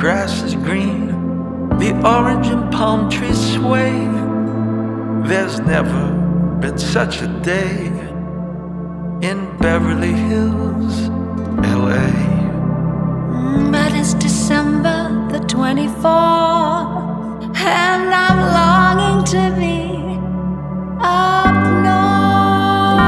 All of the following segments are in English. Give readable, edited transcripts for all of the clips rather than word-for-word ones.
grass is green, the orange and palm trees sway. There's never been such a day in Beverly Hills, LA. But it's December the 24th, and I'm longing to be up north.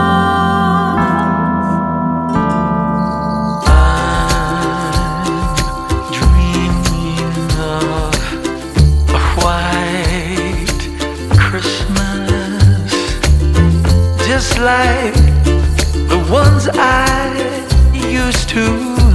I'm dreaming of a white Christmas, just like the ones I used to